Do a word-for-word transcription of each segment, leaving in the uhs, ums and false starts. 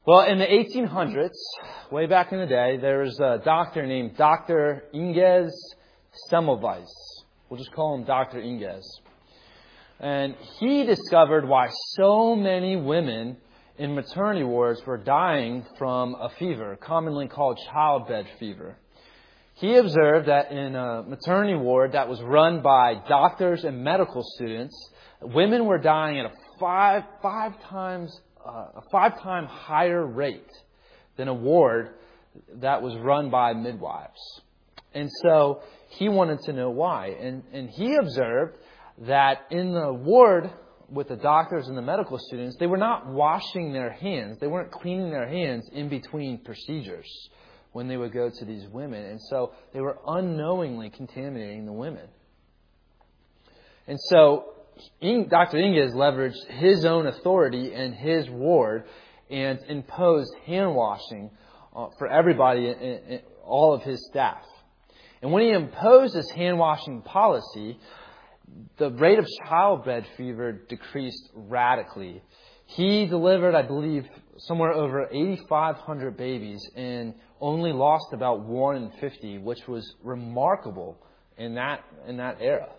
Well, in the eighteen hundreds, way back in the day, there was a doctor named Doctor Inges Semmelweis. We'll just call him Doctor Inges. And he discovered why so many women in maternity wards were dying from a fever, commonly called childbed fever. He observed that in a maternity ward that was run by doctors and medical students, women were dying at a five, five times Uh, a five-time higher rate than a ward that was run by midwives. And so he wanted to know why. And, and he observed that in the ward with the doctors and the medical students, they were not washing their hands. They weren't cleaning their hands in between procedures when they would go to these women. And so they were unknowingly contaminating the women. And so Doctor Inges leveraged his own authority in his ward and imposed hand washing uh, for everybody, in, in, all of his staff. And when he imposed this hand washing policy, the rate of childbed fever decreased radically. He delivered, I believe, somewhere over eighty-five hundred babies and only lost about one in fifty, which was remarkable in that in that era.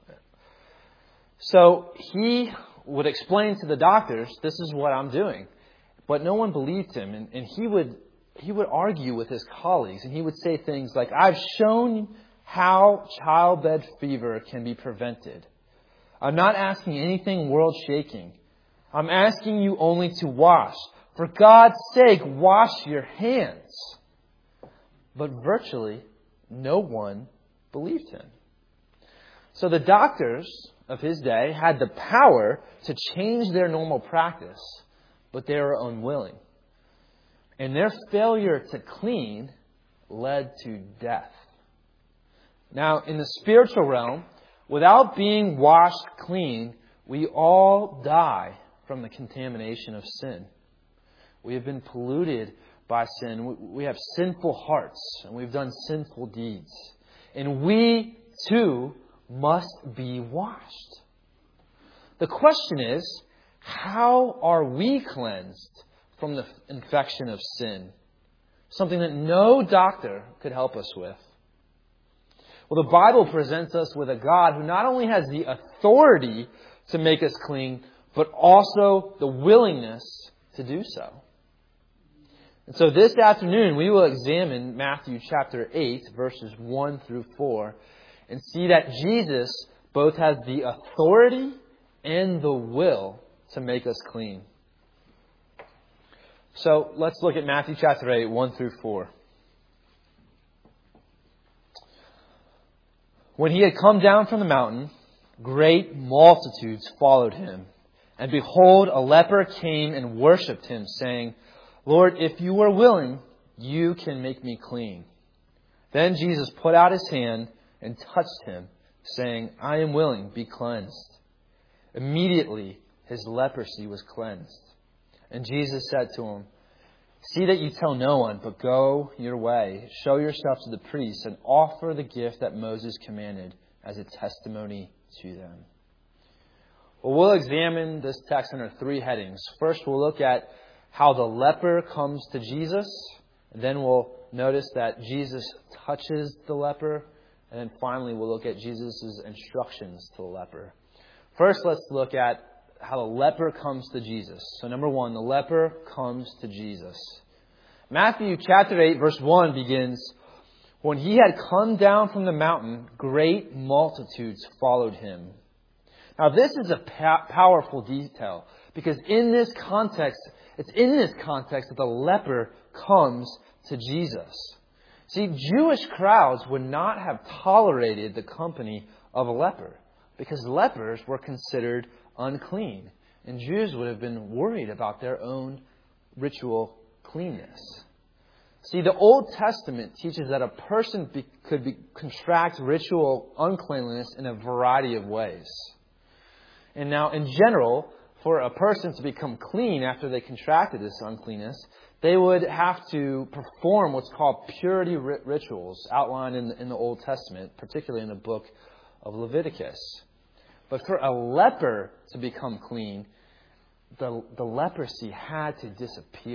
So he would explain to the doctors, this is what I'm doing. But no one believed him. And, and he would he would argue with his colleagues. And he would say things like, I've shown how childbed fever can be prevented. I'm not asking anything world-shaking. I'm asking you only to wash. For God's sake, wash your hands. But virtually no one believed him. So the doctors of his day had the power to change their normal practice, but they were unwilling. And their failure to clean led to death. Now, in the spiritual realm, without being washed clean, we all die from the contamination of sin. We have been polluted by sin. We have sinful hearts, and we've done sinful deeds. And we, too, must be washed. The question is, how are we cleansed from the infection of sin? Something that no doctor could help us with. Well, the Bible presents us with a God who not only has the authority to make us clean, but also the willingness to do so. And so this afternoon, we will examine Matthew chapter eight, verses one through four, and see that Jesus both has the authority and the will to make us clean. So let's look at Matthew chapter eight, one through four. When he had come down from the mountain, great multitudes followed him. And behold, a leper came and worshipped him, saying, Lord, if you are willing, you can make me clean. Then Jesus put out his hand and touched him, saying, I am willing, be cleansed. Immediately his leprosy was cleansed. And Jesus said to him, see that you tell no one, but go your way, show yourself to the priests, and offer the gift that Moses commanded as a testimony to them. Well, we'll examine this text under three headings. First, we'll look at how the leper comes to Jesus. And then we'll notice that Jesus touches the leper. And then finally, we'll look at Jesus' instructions to the leper. First, let's look at how the leper comes to Jesus. So number one, the leper comes to Jesus. Matthew chapter eight, verse one begins, when he had come down from the mountain, great multitudes followed him. Now, this is a pa- powerful detail, because in this context, it's in this context that the leper comes to Jesus. See, Jewish crowds would not have tolerated the company of a leper because lepers were considered unclean. And Jews would have been worried about their own ritual cleanness. See, the Old Testament teaches that a person be, could be, contract ritual uncleanliness in a variety of ways. And now, in general, for a person to become clean after they contracted this uncleanness, they would have to perform what's called purity rituals outlined in the, in the Old Testament, particularly in the book of Leviticus. But for a leper to become clean, the, the leprosy had to disappear.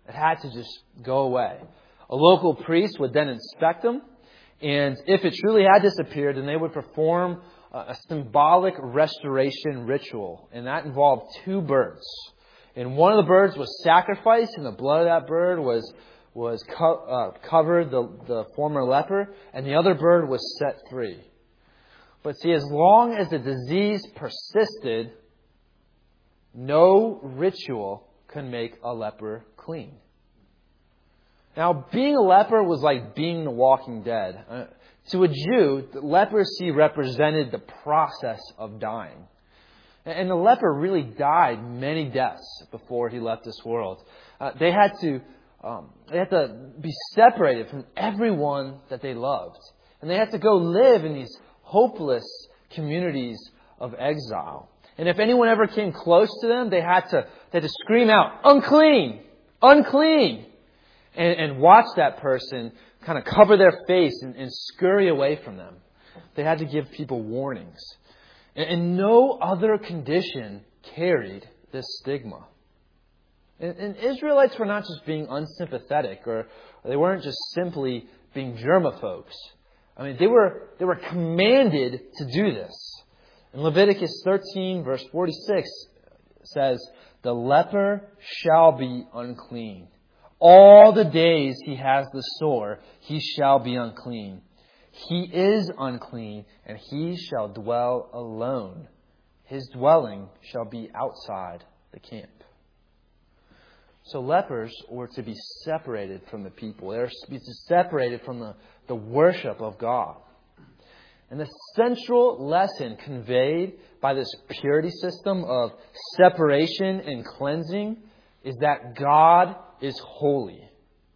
It had to just go away. A local priest would then inspect them, and if it truly had disappeared, then they would perform a symbolic restoration ritual, and that involved two birds. And one of the birds was sacrificed, and the blood of that bird was was co- uh, covered the, the former leper, and the other bird was set free. But see, as long as the disease persisted, no ritual could make a leper clean. Now, being a leper was like being the Walking Dead. Uh, to a Jew, leprosy represented the process of dying. And the leper really died many deaths before he left this world. Uh, they had to um, they had to be separated from everyone that they loved. And they had to go live in these hopeless communities of exile. And if anyone ever came close to them, they had to, they had to scream out, "Unclean! Unclean!" And, and watch that person kind of cover their face and, and scurry away from them. They had to give people warnings. And, and no other condition carried this stigma. And, and Israelites were not just being unsympathetic, or they weren't just simply being germaphobes. I mean, they were they were commanded to do this. In Leviticus thirteen, verse forty-six, says, "The leper shall be unclean. All the days he has the sore, he shall be unclean. He is unclean, and he shall dwell alone. His dwelling shall be outside the camp." So lepers were to be separated from the people. They were to be separated from the, the worship of God. And the central lesson conveyed by this purity system of separation and cleansing is that God is holy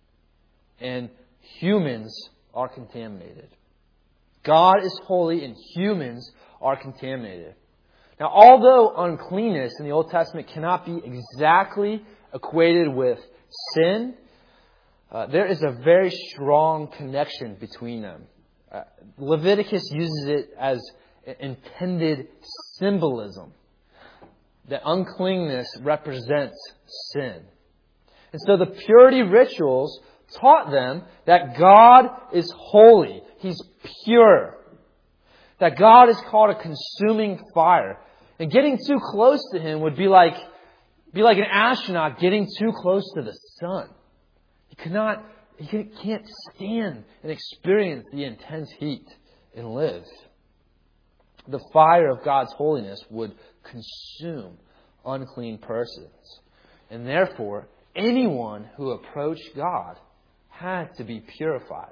and humans are contaminated. God is holy and humans are contaminated. Now, although uncleanness in the Old Testament cannot be exactly equated with sin, uh, there is a very strong connection between them. Uh, Leviticus uses it as intended symbolism. That uncleanness represents sin. And so the purity rituals taught them that God is holy. He's pure. That God is called a consuming fire. And getting too close to Him would be like, be like an astronaut getting too close to the sun. He cannot, he can't stand and experience the intense heat and live. The fire of God's holiness would consume unclean persons. And therefore, anyone who approached God had to be purified.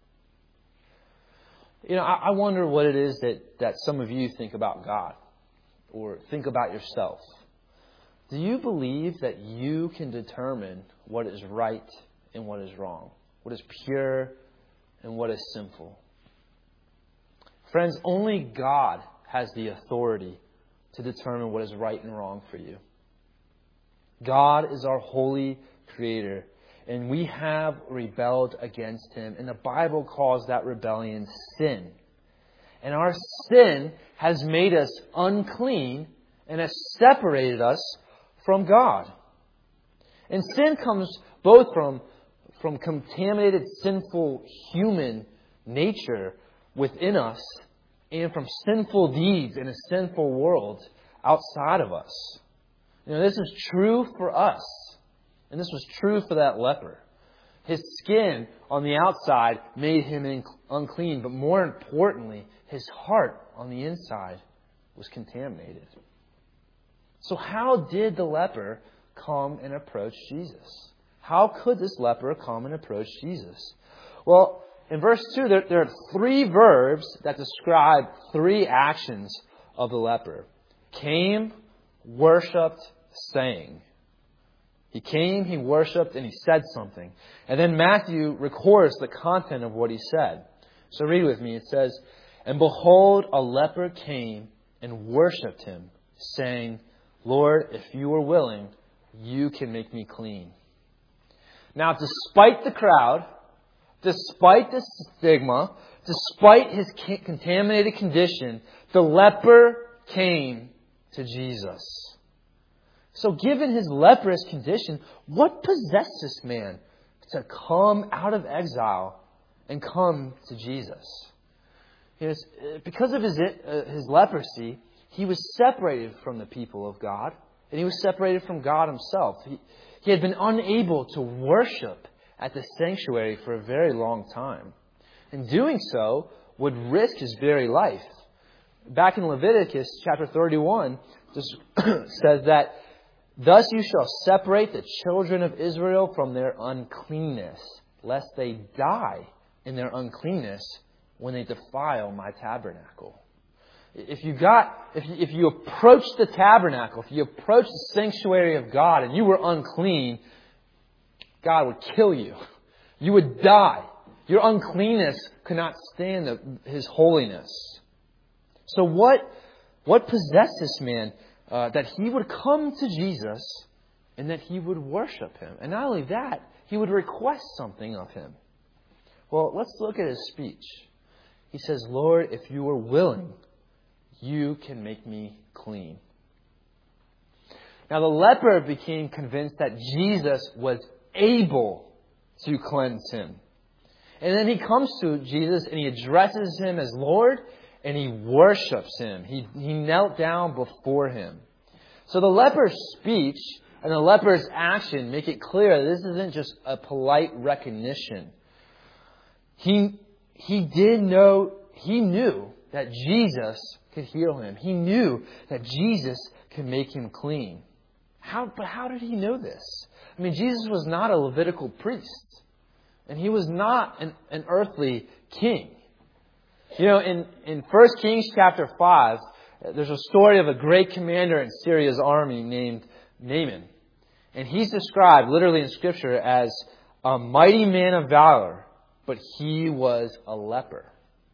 You know, I wonder what it is that, that some of you think about God or think about yourself. Do you believe that you can determine what is right and what is wrong? What is pure and what is sinful? Friends, only God has the authority to determine what is right and wrong for you. God is our holy Creator, and we have rebelled against Him, and the Bible calls that rebellion sin. And our sin has made us unclean and has separated us from God. And sin comes both from, from contaminated, sinful human nature within us and from sinful deeds in a sinful world outside of us. You know, this is true for us. And this was true for that leper. His skin on the outside made him unclean, but more importantly, his heart on the inside was contaminated. So how did the leper come and approach Jesus? How could this leper come and approach Jesus? Well, in verse two, there, there are three verbs that describe three actions of the leper. Came, worshipped, sang. He came, he worshipped, and he said something. And then Matthew records the content of what he said. So read with me. It says, "And behold, a leper came and worshipped him, saying, 'Lord, if you are willing, you can make me clean.'" Now, despite the crowd, despite the stigma, despite his contaminated condition, the leper came to Jesus. So given his leprous condition, what possessed this man to come out of exile and come to Jesus? You know, because of his, uh, his leprosy, he was separated from the people of God, and he was separated from God himself. He, he had been unable to worship at the sanctuary for a very long time. And doing so would risk his very life. Back in Leviticus chapter thirty-one, this says that, "Thus you shall separate the children of Israel from their uncleanness, lest they die in their uncleanness when they defile my tabernacle." If you got, if you, if you approached the tabernacle, if you approached the sanctuary of God and you were unclean, God would kill you. You would die. Your uncleanness could not stand the, His holiness. So what, what possessed this man uh, that he would come to Jesus and that he would worship Him? And not only that, he would request something of Him. Well, let's look at his speech. He says, "Lord, if you are willing, you can make me clean." Now the leper became convinced that Jesus was able to cleanse him. And then he comes to Jesus and he addresses Him as Lord and he worships Him. He, he knelt down before Him. So the leper's speech and the leper's action make it clear that this isn't just a polite recognition. He, he did know, he knew that Jesus could heal him. He knew that Jesus could make him clean. How, but how did he know this? I mean, Jesus was not a Levitical priest. And He was not an, an earthly king. You know, in, in First Kings chapter five, there's a story of a great commander in Syria's army named Naaman. And he's described literally in Scripture as a mighty man of valor, but he was a leper.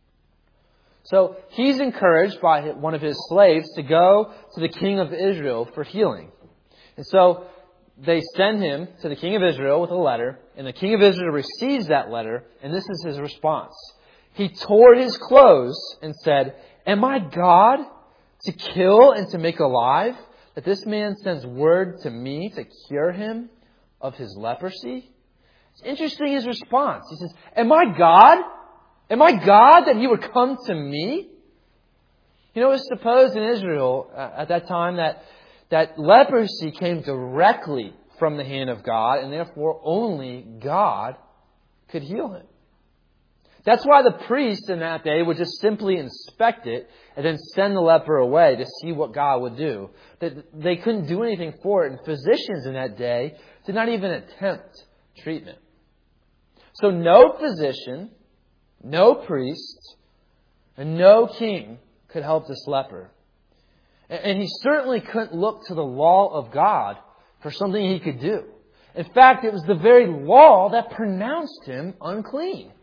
So he's encouraged by one of his slaves to go to the king of Israel for healing. And so they send him to the king of Israel with a letter, and the king of Israel receives that letter, and this is his response. He tore his clothes and said, "Am I God to kill and to make alive, that this man sends word to me to cure him of his leprosy?" It's interesting, his response. He says, "Am I God? Am I God that He would come to me?" You know, it was supposed in Israel uh, at that time that, that leprosy came directly from the hand of God, and therefore only God could heal him. That's why the priest in that day would just simply inspect it and then send the leper away to see what God would do. They couldn't do anything for it, and physicians in that day did not even attempt treatment. So no physician, no priest, and no king could help this leper. And he certainly couldn't look to the law of God for something he could do. In fact, it was the very law that pronounced him unclean.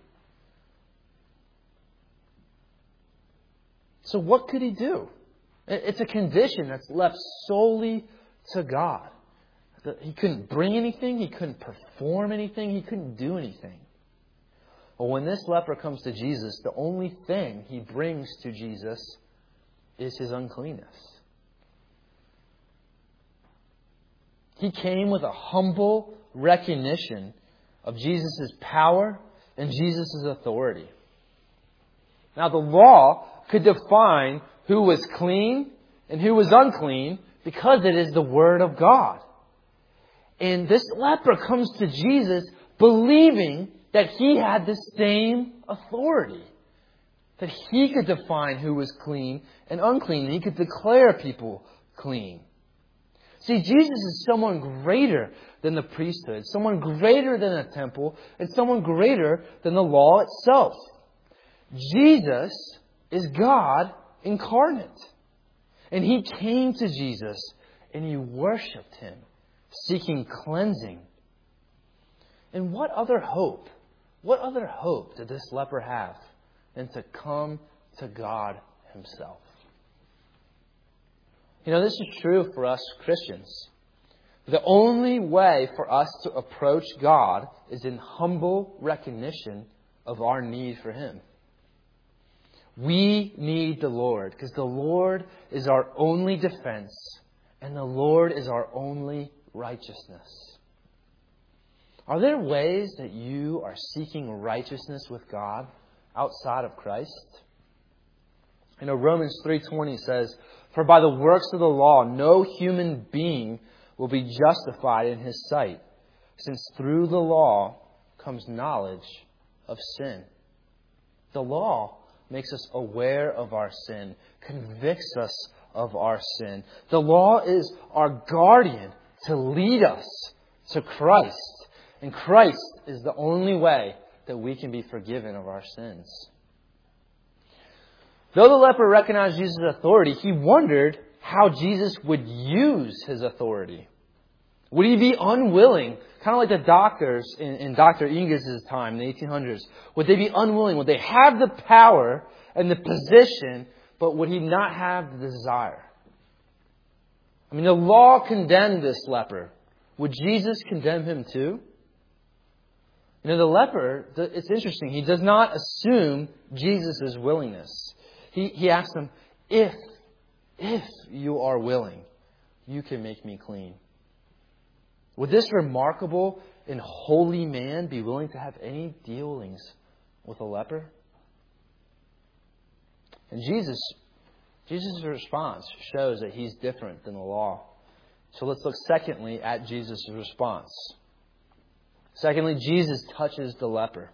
So what could he do? It's a condition that's left solely to God. He couldn't bring anything. He couldn't perform anything. He couldn't do anything. Well, when this leper comes to Jesus, the only thing he brings to Jesus is his uncleanness. He came with a humble recognition of Jesus' power and Jesus' authority. Now, the law could define who was clean and who was unclean because it is the Word of God. And this leper comes to Jesus believing that he had the same authority. That he could define who was clean and unclean. He could declare people clean. See, Jesus is someone greater than the priesthood, someone greater than the temple, and someone greater than the law itself. Jesus is God incarnate. And he came to Jesus and he worshipped him, seeking cleansing. And what other hope, what other hope did this leper have than to come to God himself? You know, this is true for us Christians. The only way for us to approach God is in humble recognition of our need for him. We need the Lord because the Lord is our only defense and the Lord is our only righteousness. Are there ways that you are seeking righteousness with God outside of Christ? You know, Romans three twenty says, "For by the works of the law, no human being will be justified in his sight, since through the law comes knowledge of sin." The law makes us aware of our sin, convicts us of our sin. The law is our guardian to lead us to Christ. And Christ is the only way that we can be forgiven of our sins. Though the leper recognized Jesus' authority, he wondered how Jesus would use his authority. Would he be unwilling, kind of like the doctors in, in Doctor Ingis' time in the eighteen hundreds? Would they be unwilling? Would they have the power and the position, but would he not have the desire? I mean, the law condemned this leper. Would Jesus condemn him too? You know, the leper, it's interesting. He does not assume Jesus' willingness. He, he asks him, if, if you are willing, you can make me clean. Would this remarkable and holy man be willing to have any dealings with a leper? And Jesus, Jesus' response shows that he's different than the law. So let's look secondly at Jesus' response. Secondly, Jesus touches the leper.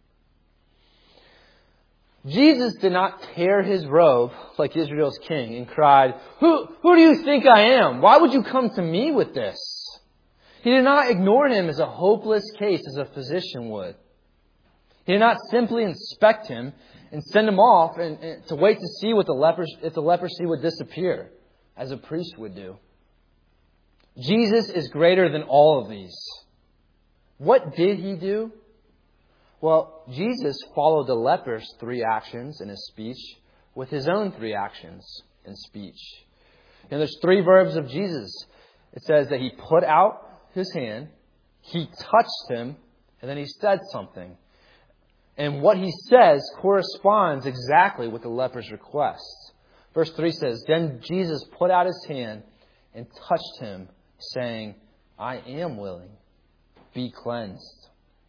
Jesus did not tear his robe like Israel's king and cried, Who, who do you think I am? Why would you come to me with this? He did not ignore him as a hopeless case as a physician would. He did not simply inspect him and send him off and, and to wait to see what the leper, if the leprosy would disappear, as a priest would do. Jesus is greater than all of these. What did he do? Well, Jesus followed the leper's three actions in his speech with his own three actions in speech. And there's three verbs of Jesus. It says that he put out his hand, he touched him, and then he said something. And what he says corresponds exactly with the leper's request. Verse three says, Then Jesus put out his hand and touched him, saying, I am willing. Be cleansed.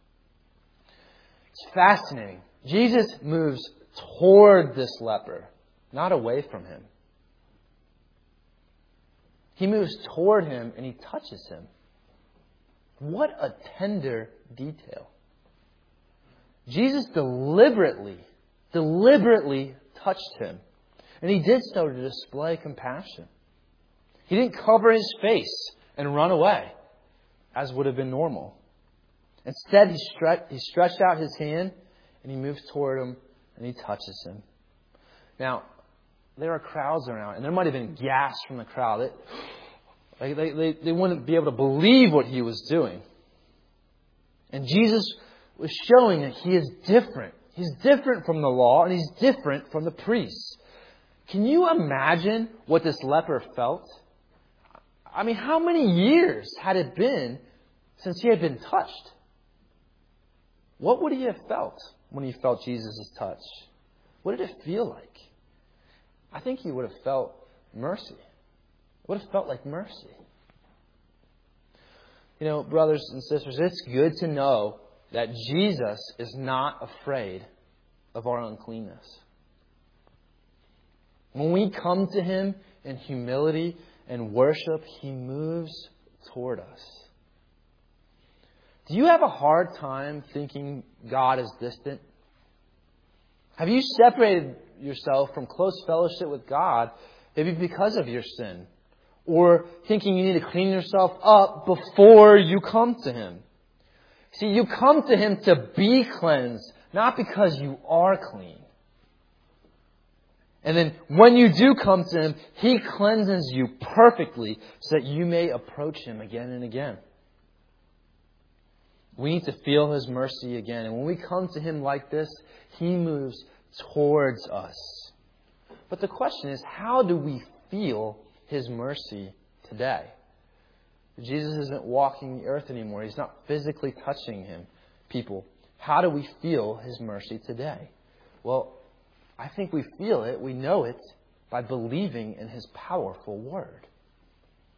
It's fascinating. Jesus moves toward this leper, not away from him. He moves toward him and he touches him. What a tender detail. Jesus deliberately, deliberately touched him. And he did so to display compassion. He didn't cover his face and run away, as would have been normal. Instead, he, stre- he stretched out his hand and he moves toward him and he touches him. Now, there are crowds around, and there might have been gasps from the crowd. They, they, they, they wouldn't be able to believe what he was doing. And Jesus was showing that he is different. He's different from the law, and he's different from the priests. Can you imagine what this leper felt? I mean, how many years had it been since he had been touched? What would he have felt when he felt Jesus' touch? What did it feel like? I think he would have felt mercy. It would have felt like mercy. You know, brothers and sisters, it's good to know that Jesus is not afraid of our uncleanness. When we come to him in humility and worship, he moves toward us. Do you have a hard time thinking God is distant? Have you separated yourself from close fellowship with God, maybe because of your sin? Or thinking you need to clean yourself up before you come to him? See, you come to him to be cleansed, not because you are clean. And then when you do come to him, he cleanses you perfectly so that you may approach him again and again. We need to feel his mercy again. And when we come to him like this, he moves towards us. But the question is, how do we feel his mercy today? Jesus isn't walking the earth anymore. He's not physically touching him, people. How do we feel his mercy today? Well, I think we feel it, we know it, by believing in his powerful word.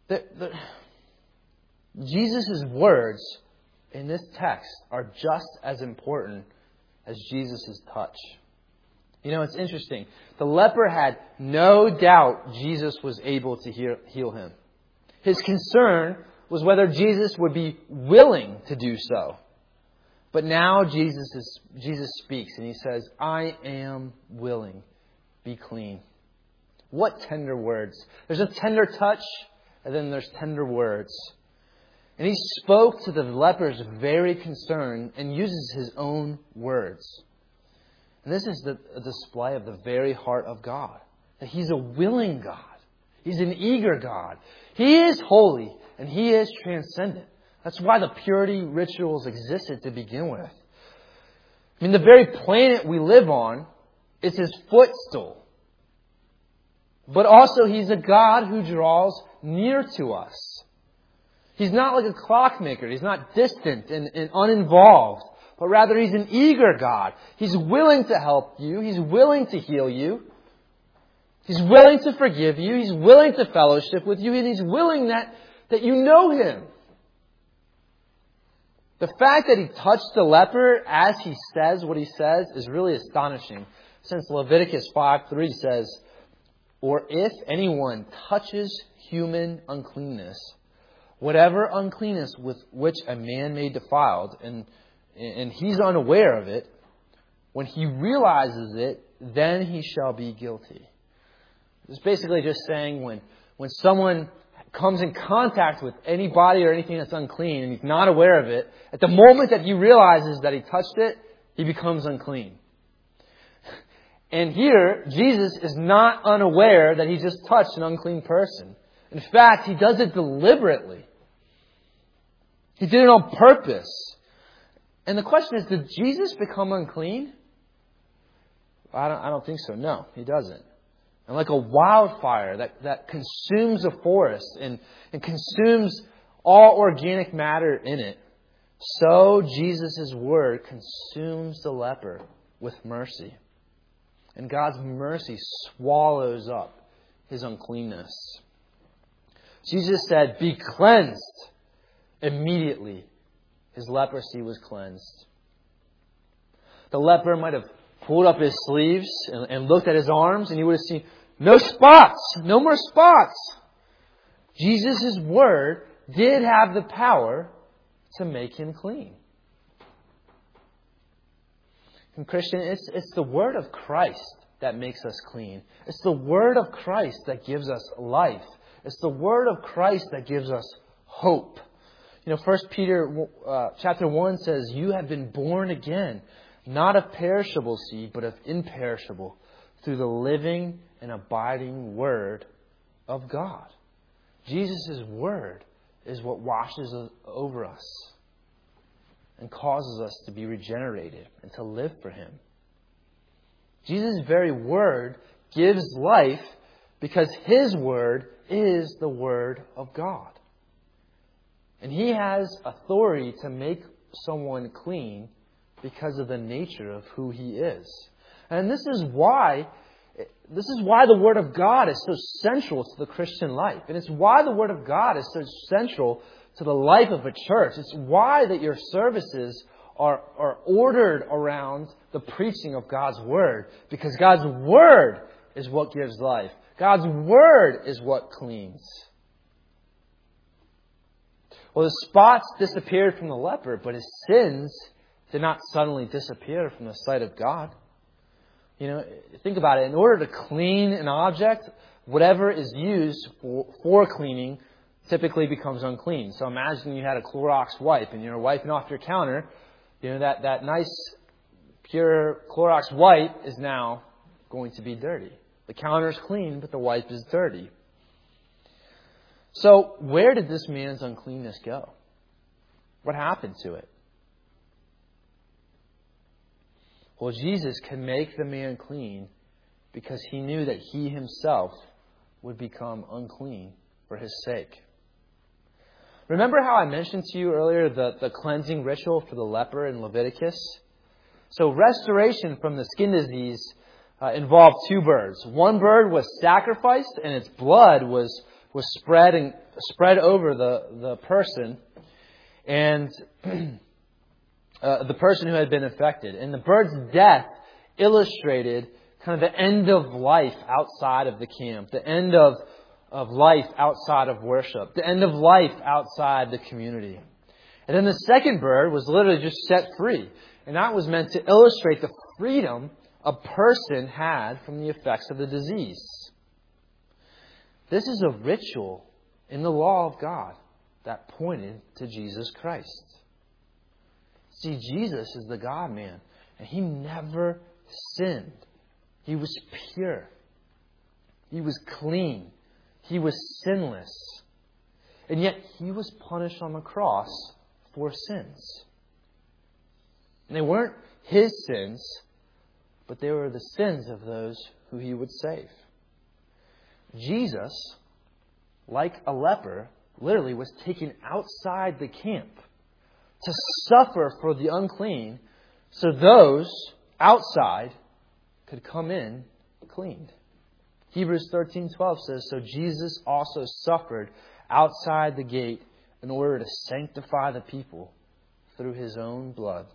The, the, Jesus' words in this text are just as important as Jesus' touch. You know, it's interesting. The leper had no doubt Jesus was able to heal, heal him. His concern was whether Jesus would be willing to do so. But now Jesus is, Jesus speaks and he says, I am willing. Be clean. What tender words. There's a tender touch and then there's tender words. And he spoke to the leper's very concern and uses his own words. And this is the, a display of the very heart of God. That He's a willing God. He's an eager God. He is holy and He is transcendent. That's why the purity rituals existed to begin with. I mean, the very planet we live on is His footstool. But also He's a God who draws near to us. He's not like a clockmaker. He's not distant and, and uninvolved. But rather He's an eager God. He's willing to help you. He's willing to heal you. He's willing to forgive you. He's willing to fellowship with you. And He's willing that, that you know Him. The fact that He touched the leper as He says what He says is really astonishing. Since Leviticus five three says, or if anyone touches human uncleanness, whatever uncleanness with which a man may defiled, and, and he's unaware of it, when he realizes it, then he shall be guilty. It's basically just saying when, when someone comes in contact with anybody or anything that's unclean and he's not aware of it, at the moment that he realizes that he touched it, he becomes unclean. And here, Jesus is not unaware that he just touched an unclean person. In fact, He does it deliberately. He did it on purpose. And the question is, did Jesus become unclean? I don't, I don't think so. No, He doesn't. And like a wildfire that, that consumes a forest and, and consumes all organic matter in it, so Jesus' word consumes the leper with mercy. And God's mercy swallows up his uncleanness. Jesus said, be cleansed. Immediately, his leprosy was cleansed. The leper might have pulled up his sleeves and, and looked at his arms, and he would have seen no spots, no more spots. Jesus' word did have the power to make him clean. And Christian, it's, it's the word of Christ that makes us clean. It's the word of Christ that gives us life. It's the word of Christ that gives us hope. You know, First Peter uh, chapter one says, you have been born again, not of perishable seed, but of imperishable, through the living and abiding word of God. Jesus' word is what washes over us and causes us to be regenerated and to live for Him. Jesus' very word gives life because His word is the word of God. And He has authority to make someone clean because of the nature of who He is. And this is why this is why the Word of God is so central to the Christian life. And it's why the Word of God is so central to the life of a church. It's why that your services are, are ordered around the preaching of God's Word. Because God's Word is what gives life. God's Word is what cleans. Well, the spots disappeared from the leper, but his sins did not suddenly disappear from the sight of God. You know, think about it. In order to clean an object, whatever is used for, for cleaning typically becomes unclean. So imagine you had a Clorox wipe and you're wiping off your counter. You know, that, that nice, pure Clorox wipe is now going to be dirty. The counter is clean, but the wipe is dirty. So where did this man's uncleanness go? What happened to it? Well, Jesus can make the man clean because He knew that He Himself would become unclean for His sake. Remember how I mentioned to you earlier the, the cleansing ritual for the leper in Leviticus? So restoration from the skin disease uh, involved two birds. One bird was sacrificed and its blood was was spreading, spread over the, the person and uh, the person who had been affected. And the bird's death illustrated kind of the end of life outside of the camp, the end of, of life outside of worship, the end of life outside the community. And then the second bird was literally just set free. And that was meant to illustrate the freedom a person had from the effects of the disease. This is a ritual in the law of God that pointed to Jesus Christ. See, Jesus is the God-man, and He never sinned. He was pure. He was clean. He was sinless. And yet He was punished on the cross for sins. And they weren't His sins, but they were the sins of those who He would save. Jesus, like a leper, literally was taken outside the camp to suffer for the unclean so those outside could come in cleaned. Hebrews thirteen twelve says, "So Jesus also suffered outside the gate in order to sanctify the people through His own blood."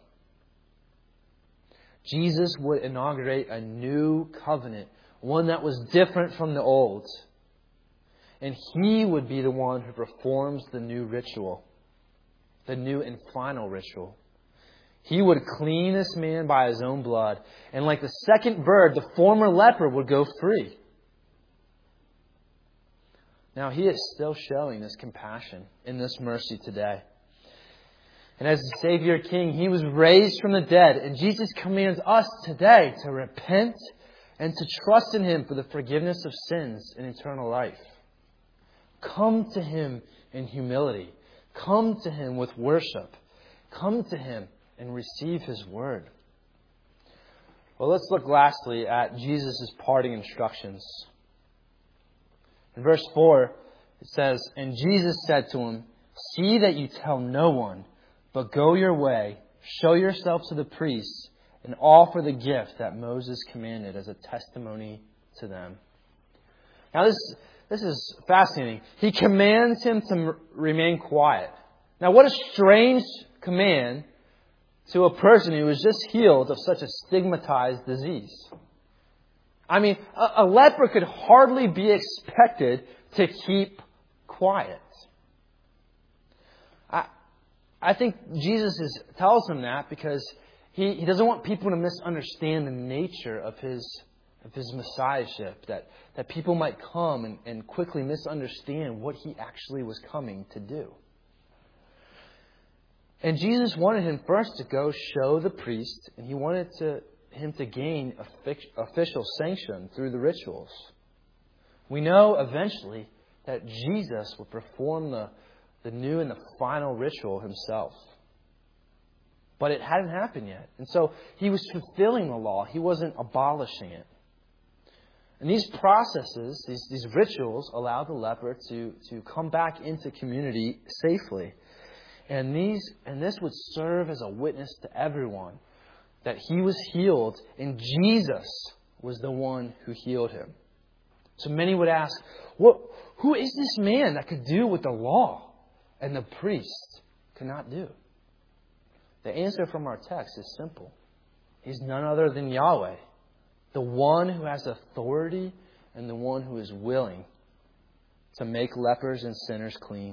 Jesus would inaugurate a new covenant, one that was different from the old. And He would be the one who performs the new ritual, the new and final ritual. He would clean this man by His own blood. And like the second bird, the former leper would go free. Now, He is still showing this compassion in this mercy today. And as the Savior King, He was raised from the dead. And Jesus commands us today to repent and to trust in Him for the forgiveness of sins and eternal life. Come to Him in humility. Come to Him with worship. Come to Him and receive His word. Well, let's look lastly at Jesus' parting instructions. In verse four, it says, "And Jesus said to him, 'See that you tell no one, but go your way, show yourself to the priests, and offer the gift that Moses commanded as a testimony to them.'" Now this, this is fascinating. He commands him to m- remain quiet. Now what a strange command to a person who was just healed of such a stigmatized disease. I mean, a, a leper could hardly be expected to keep quiet. I, I think Jesus is, tells him that because he, he doesn't want people to misunderstand the nature of his of his messiahship, that, that people might come and, and quickly misunderstand what He actually was coming to do. And Jesus wanted him first to go show the priest, and He wanted to, him to gain official sanction through the rituals. We know eventually that Jesus would perform the, the new and the final ritual Himself. But it hadn't happened yet. And so He was fulfilling the law. He wasn't abolishing it. And these processes, these, these rituals, allowed the leper to, to come back into community safely. And these and this would serve as a witness to everyone that he was healed and Jesus was the one who healed him. So many would ask, what, who is this man that could do what the law and the priest could not do? The answer from our text is simple. He's none other than Yahweh, the one who has authority and the one who is willing to make lepers and sinners clean.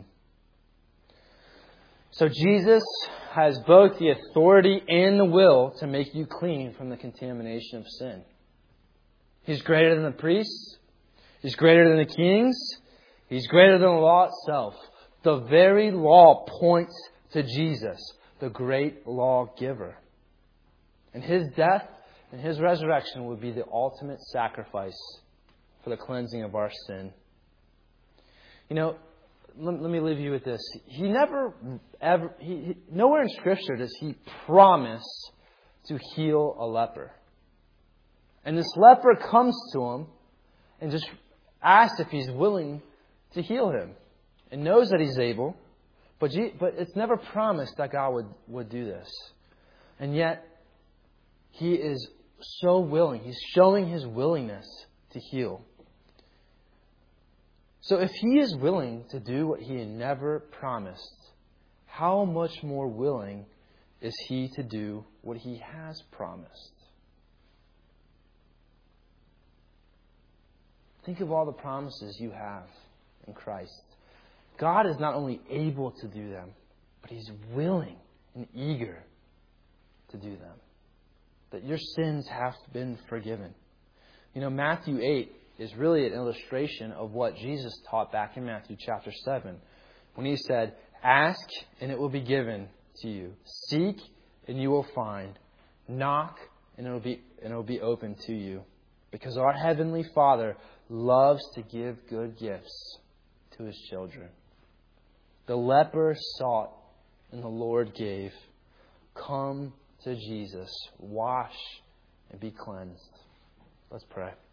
So Jesus has both the authority and the will to make you clean from the contamination of sin. He's greater than the priests. He's greater than the kings. He's greater than the law itself. The very law points to Jesus, the great lawgiver. And His death and His resurrection would be the ultimate sacrifice for the cleansing of our sin. You know, let, let me leave you with this. He never, ever, he, he, nowhere in Scripture does He promise to heal a leper. And this leper comes to Him and just asks if He's willing to heal him. And knows that He's able. But, but it's never promised that God would, would do this. And yet, He is so willing. He's showing His willingness to heal. So if He is willing to do what He never promised, how much more willing is He to do what He has promised? Think of all the promises you have in Christ. God is not only able to do them, but He's willing and eager to do them. That your sins have been forgiven. You know, Matthew eight is really an illustration of what Jesus taught back in Matthew chapter seven. When He said, ask and it will be given to you. Seek and you will find. Knock and it will be, and it will be open to you. Because our Heavenly Father loves to give good gifts to His children. The leper sought and the Lord gave. Come to Jesus. Wash and be cleansed. Let's pray.